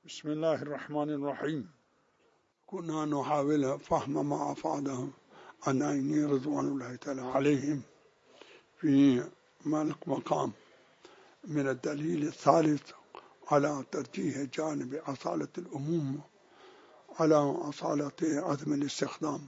بسم الله الرحمن الرحيم. كنا نحاول فهم ما أفاده النعيني رضوان الله تعالى عليهم في مقام من الدليل الثالث على ترجيح جانب أصالة الأموم على أصالة عدم الاستخدام.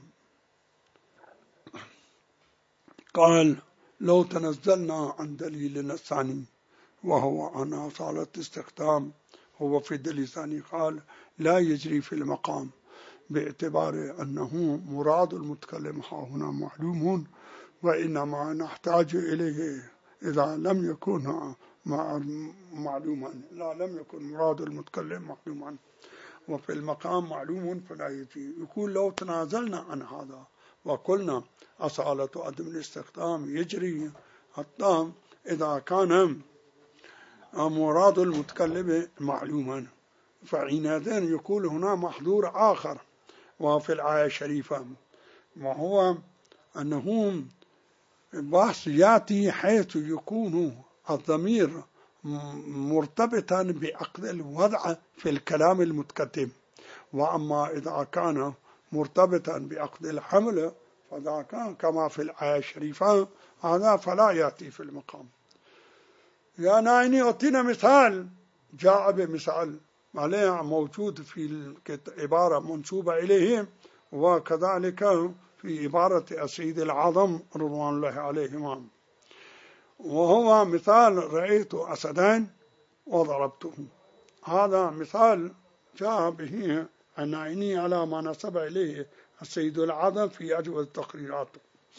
قال: لو تنزلنا عن دليلنا الثاني وهو عن أصالة الاستخدام، هو في الدليل الثاني قال: لا يجري في المقام باعتبار أنه مراد المتكلم هنا معلوم، وإنما نحتاج إليه إذا لم يكن معلوما، لا لم يكن مراد المتكلم معلوما وفي المقام معلوم فلا يجري. يقول: لو تنازلنا عن هذا وقلنا أصالة عدم الاستخدام يجري حتى إذا كان مراد المتكلم معلوما، فحينئذ يقول هنا محظور آخر وفي الآية الشريفة، وهو أنه بحث يأتي حيث يكون الضمير مرتبطا بعقد الوضع في الكلام المتقدم، وأما إذا كان مرتبطا بعقد الحمل فذا كان كما في الآية الشريفة هذا فلا يأتي في المقام. يا نايني أعطينا مثال. جاء بمثال عليه موجود في عبارة منسوبة إليه، وكذلك في عبارة السيد العظم رضوان الله عليهما، وهو مثال: رأيت أسدين وضربته. هذا مثال جاء به النعيني على ما نسب إليه السيد العظم في أجوبة التقريرات.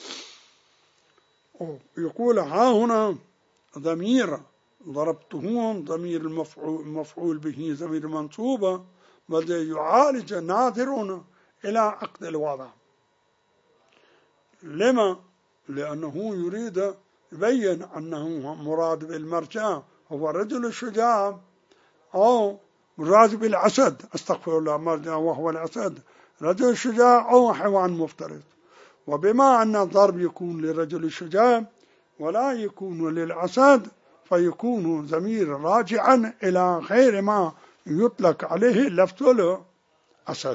يقول: ها هنا ضمير ضربته ضمير المفعول به ضمير منصوبة، بل يعالج ناظر إلى عقد الوضع. لما؟ لأنه يريد يبين أنه مراد بالمرجع هو الرجل الشجاع أو مراد بالأسد، استغفر الله، مرجع وهو الأسد، رجل شجاع أو حيوان مفترس. وبما أن الضرب يكون للرجل الشجاع ولا يكون للأسد، فيكون ضمير راجعا إلى غير ما يطلق عليه لفظ الأسد.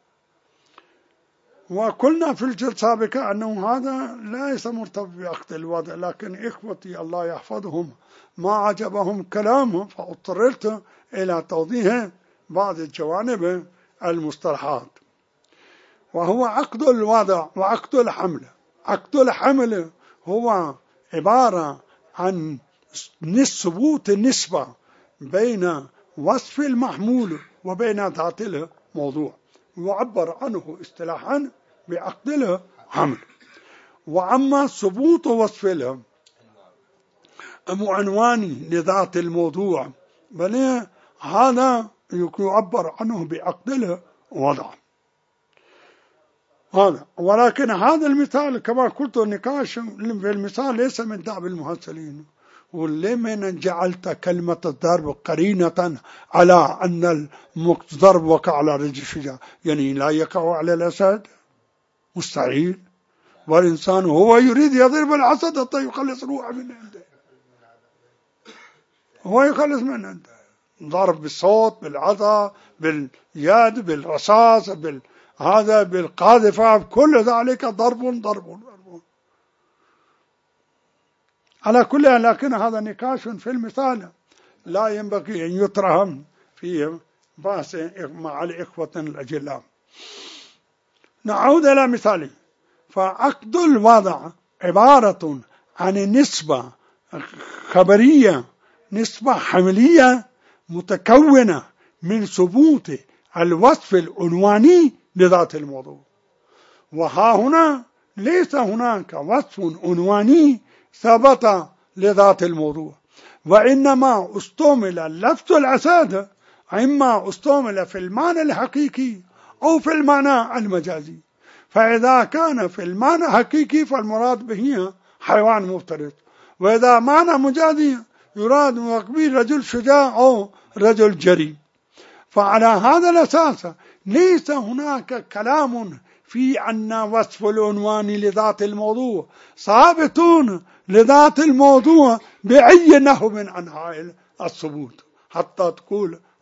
وقلنا في الجلسة السابقة أنه هذا ليس مرتبط بعقد الوضع، لكن إخوتي الله يحفظهم ما عجبهم كلامهم، فاضطررت إلى توضيح بعض الجوانب المصطلحات. وهو عقد الوضع وعقد الحمل. عقد الحمل هو عبارة عن ثبوت النسبة بين وصف المحمول وبين ذات الموضوع، يعبر عنه اصطلاحا بعقد الحمل. وأما ثبوت وصف العنوان لذات الموضوع بل هذا يعبر عنه بعقد الوضع. هذا ولكن هذا المثال كما قلت النقاش في المثال ليس من دعب المهسلين. ولمن جعلت كلمة الضرب قرينة على أن الضرب وقع على رجل الشجاع؟ يعني لا يقع على الأسد؟ مستحيل. والإنسان هو يريد يضرب الأسد حتى يخلص روحه من عنده، هو يخلص من عنده. ضرب بالصوت، بالعصا، باليد، بالرصاص، هذا بالقاذفة، كل ذلك ضرب. على كل، لكن هذا نقاش في المثال لا ينبغي أن يترهم في بحث مع الإخوة الأجلاء. نعود إلى مثاله. فعقد الوضع عبارة عن نسبة خبرية، نسبة حملية متكونة من ثبوت الوصف العنواني لذات الموضوع. وها هنا ليس هناك وصف عنواني ثبت لذات الموضوع، وإنما استعمل لفظ الأسد، إما استعمل في المعنى الحقيقي أو في المعنى المجازي. فإذا كان في المعنى الحقيقي فالمراد به حيوان مفترس، وإذا معنى مجازي يراد به رجل شجاع أو رجل جريء. فعلى هذا الأساس ليس هناك كلام في أن وصف العنوان لذات الموضوع ثابتون لذات الموضوع بأي نحو من أنواع الثبوت، حتى تقول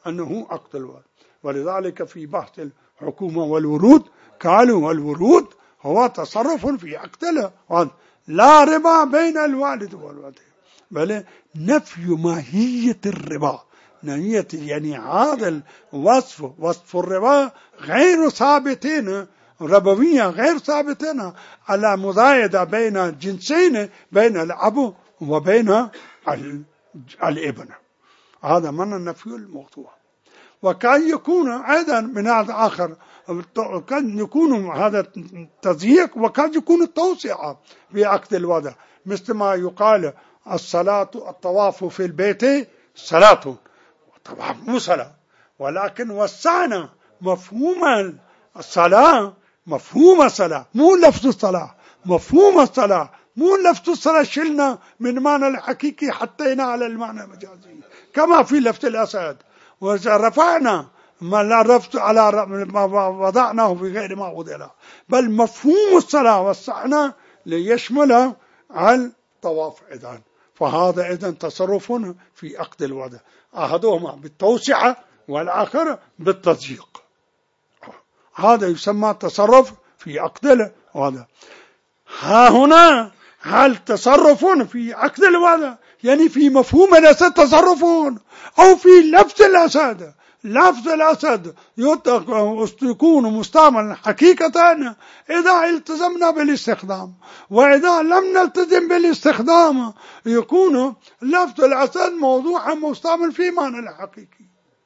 أنه عقد الوضع. ولذلك في بحث الحكومة والورود قالوا والورود هو تصرف في عقد الوضع، لا ربا بين الوالد والوالد، بل نفي ماهية الربا. يعني هذا الوصف، وصف الربا غير ثابتين، ربوية غير ثابتين على مزايدة بين جنسين، بين الأب وبين الابن. هذا من النفي الموضوع. وكان يكون أيضا من هذا آخر، كان يكون هذا التضييق، وكان يكون التوسعة في عقد الوضع، مثل ما يقال الصلاة الطواف في البيت صلاة، والطواف مو صلاة، ولكن وسعنا مفهوم الصلاة، مفهوم الصلاة مو لفظ الصلاة، مفهوم الصلاة مو لفظ الصلاة، شلنا من معنى الحقيقي حطينا على المعنى المجازي، كما في لفظ الأسد، ورفعنا ما لا رفض على ما وضعناه في غير ما وضع له، بل مفهوم الصلاة وسعنا ليشمل على الطواف إذن. فهذا إذن تصرف في عقد الوضع، أحدهما بالتوسعة والآخر بالتضييق. هذا يسمى تصرف في عقد الوضع. ها هنا هل تصرف في عقد الوضع يعني في مفهوم الأسد تصرف، أو في لفظ الأسد؟ لفظ الأسد يكون مستعملا حقيقة إذا التزمنا بالاستخدام، وإذا لم نلتزم بالاستخدام يكون لفظ الأسد موضوعا مستعمل في معنى الحقيقي.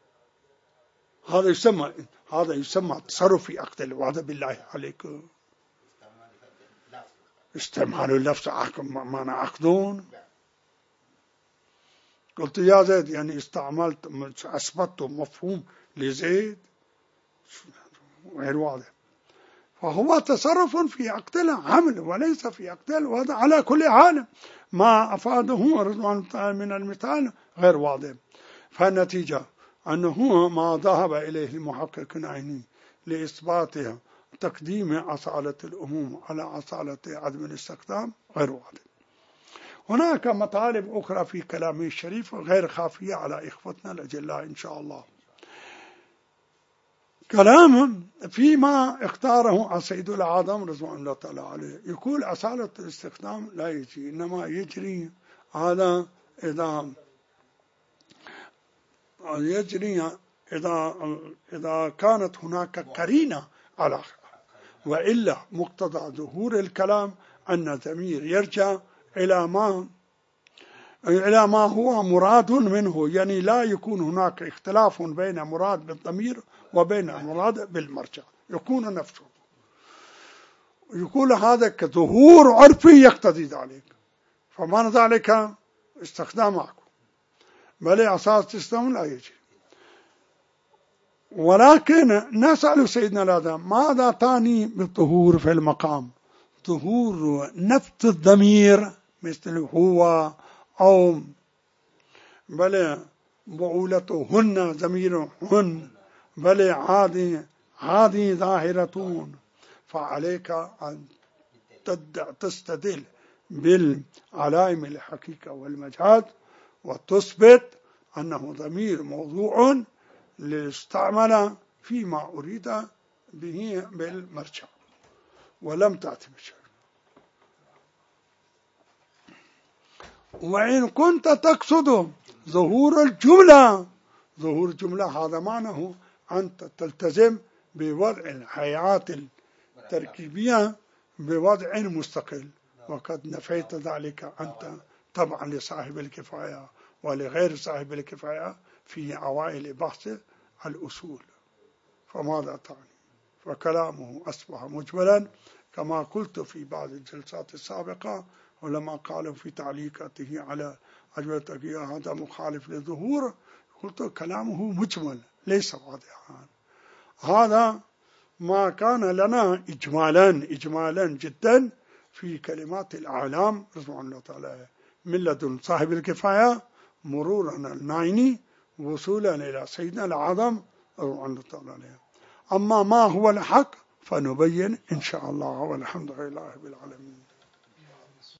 هذا يسمى تصرف في عقد الوضع. بالله عليكم استعمال اللفظ معنى عقدون. قلت يا زيد يعني استعملت أثبتت مفهوم لزيد غير واضح. فهو تصرف في عقد العمل وليس في عقد الوضع. على كل حال ما أفاده رضوان من المثال غير واضح. فالنتيجة أنه ما ذهب إليه المحقق العيني لإثباتها تقديم أصالة الأموم على أصالة عدم الاستخدام غير واضح. هناك مطالب أخرى في كلامه الشريف غير خافية على إخوتنا الأجلاء إن شاء الله. كلام فيما اختاره السيد الأعظم رضوان الله تعالى عليه، يقول أصالة الاستخدام لا يجري، إنما يجري هذا إذا كانت هناك قرينة على، وإلا مقتضى ظهور الكلام أن الضمير يرجع إلى ما هو مراد منه، يعني لا يكون هناك اختلاف بين مراد بالضمير وبين مراد بالمرجع، يكون نفسه. يقول هذا كظهور عرفي يقتضي ذلك، فمعنى ذلك استخدامكم بل أساس استخدام لا يجري. ولكن نسأل سيدنا الأعظم ماذا تعني بالظهور في المقام؟ ظهور نفس الضمير مثل هو أو بل بعولتهن ضمير هن، بل هذه ظاهرتون. فعليك أن تستدل بالعلائم الحقيقة والمجاز وتثبت أنه ضمير موضوع ليستعمل فيما أريد به بالمرجع، ولم تأتي بشيء. وإن كنت تقصد ظهور الجملة هذا معناه أنت تلتزم بوضع الهيئات التركيبية بوضع مستقل، وقد نفيت ذلك أنت طبعا لصاحب الكفاية ولغير صاحب الكفاية في أوائل بحث الأصول. فماذا تعني؟ فكلامه أصبح مجملا كما قلت في بعض الجلسات السابقة، ولما قالوا في تعليقاته على أجوبة هذا مخالف للظهور، قلت كلامه مجمل ليس واضحا. هذا ما كان لنا إجمالا جدا في كلمات الأعلام رضوان الله تعالى من لدن صاحب الكفاية مرورا النايني وصولا إلى سيدنا الأعظم رضوان الله تعالى. أما ما هو الحق فنبين إن شاء الله، والحمد لله رب العالمين.